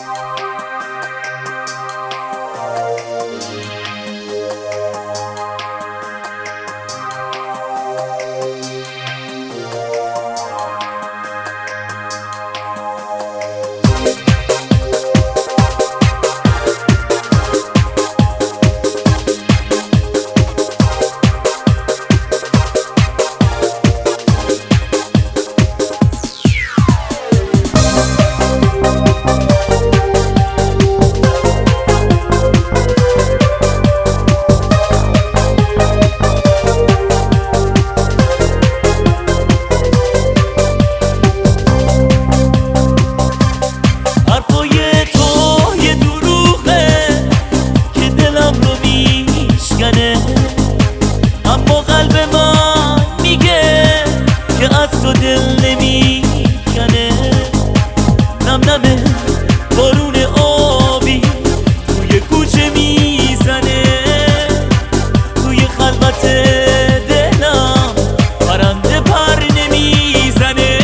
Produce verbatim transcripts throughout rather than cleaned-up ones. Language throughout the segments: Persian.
اما قلب من میگه که از تو دل نمیکنه. نم نمه بارون آبی توی کوچه میزنه، توی خلوت دلم پرنده پر نمیزنه.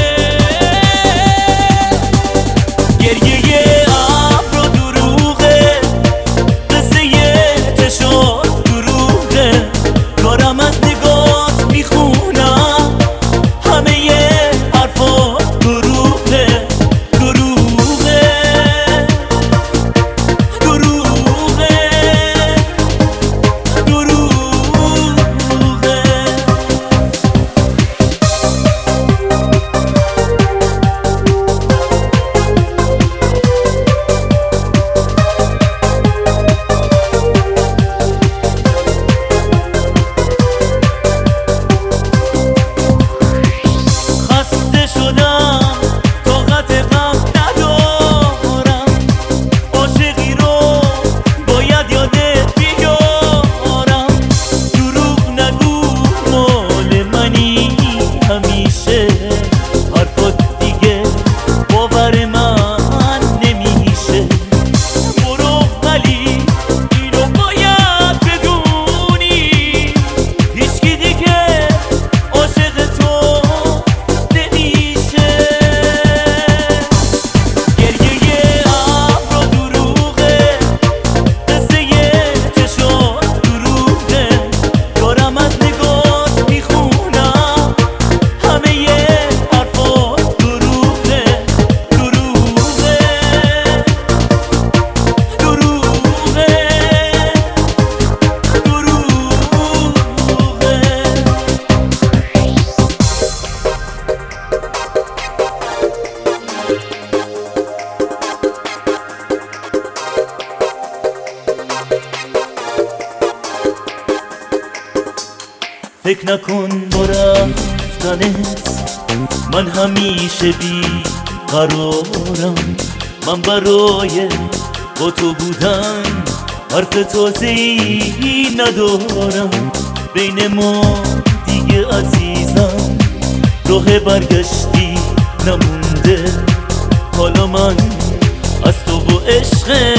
گریه ابر و دروغه، قصه چشات دروغه، دارم از نگات میخونم همه حرفا دروغه دروغه دروغه دروغه. خسته شدم طاقت غم ندارم، عاشقی رو باید یادت بیارم. دروغ نگو مال منی همیشه، حرفات دیگه باور من نمیشه. برو ولی اینو باید بدونی، هیچکی دیگه عاشق تو نمیشه. گریه ابر و دروغه، قصه چشات دروغه، دارم از نگات میخونم همه حرفا دروغه دروغه دروغه فکر نکن با رفتنت من همیشه بی قرارم. من برای با تو بودن حرف تازه‌ای ندارم. بین ما دیگه عزیزم راه برگشتی نمونده. حالا من از تو و عشق